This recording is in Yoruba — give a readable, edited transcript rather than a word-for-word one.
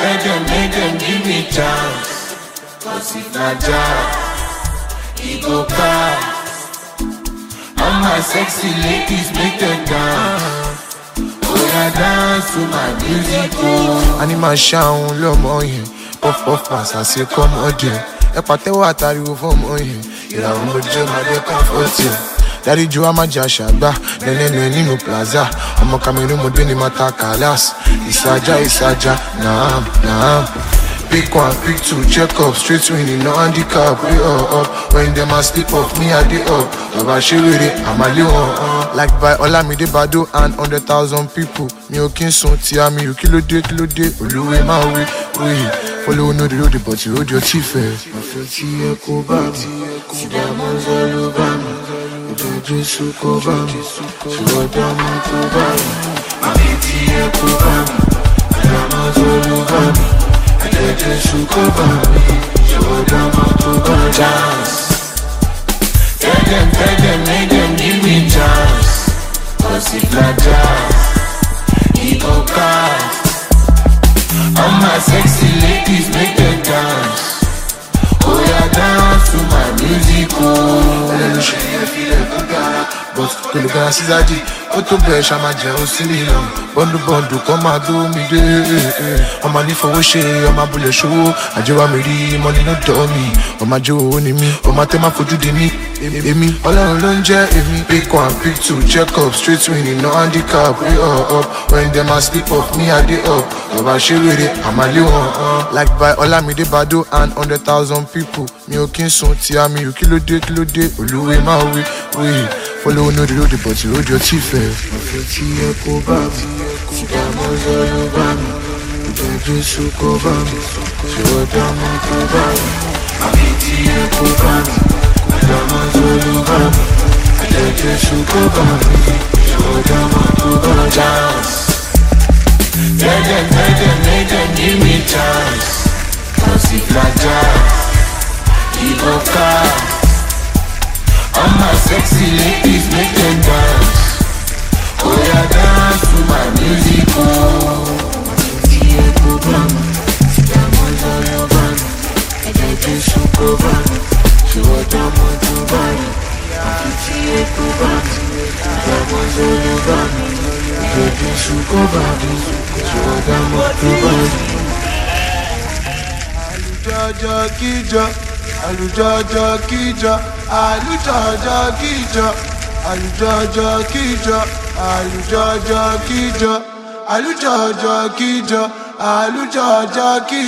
make them give me chance. Cause if not jazz, he go back. All my sexy ladies make them dance. Oh yeah, dance to my music. Anima sound lomo yen. Puff puff pass, I say come on there. Pàtẹ́wọ́ àtàríwò fọ́mọ yẹn ìràwọ̀ mojú ọmọdé kọ́fọ́tì Daddy Joe amaja ṣàgbà nẹ́nẹ́nẹ́ nínú plaza ọmọ Cameroon mo dé ní mata kalas ìsájà naam pick one pick two check up straight winning no handicap way up when them a sleep off me I dey up baba ṣeré àmàlé wọn like by Olamide Bado and 100,000 people mi ò kí n sùn tí a mi ò kí ló dé olúwe máa wí. Follow no the road, but you hold your teeth first. I feel tea Kubam, see diamonds all over me. You do just so Kubam, see what diamonds over me. I feel tea Kubam, diamonds all over me. I do just so Kubam, see what diamonds over me. Chance, tell them, make them give me chance. Cause if not jazz, he go cast. All my sexy ladies make them dance. Oh yeah, dance to my music. Let me show you a feeling but to look at Caesardi, auto brush, I'm a jealous silly long. Bondu, come out do me day. I'm a need for wash, I'm a bullet show. I do a me, money no dummy. I'm a Joe, only me, I'm a tema for you, me. All alone, me. Pick one, pick two, check up, straight swinging, no handicap. We up. When them a sleep off me, I dey up. Baba Shiri, I'm a little like by Olamide Bado and 100,000 people. Me o kin sun ti a mi o kilo de oluwe ma we. Follow no the road, but you hold your teeth first. I feel tea Kubam, see diamonds all over me. You don't just so Kubam, see what diamonds over me. I feel tea Kubam, diamonds all over me. I don't just so Kubam, see what diamonds over me. Chance, tell them, make them give me chance. Cause if not jazz, he go cast. All my sexy ladies make them dance. Oh yeah, dance to my music. Tea Kubam, diamonds all over me. I don't just so Kubam, see what diamonds over me. Tea Kubam, diamonds all over me. I don't just so Kubam, see what diamonds over me. Alujaja kija, alujaja kija.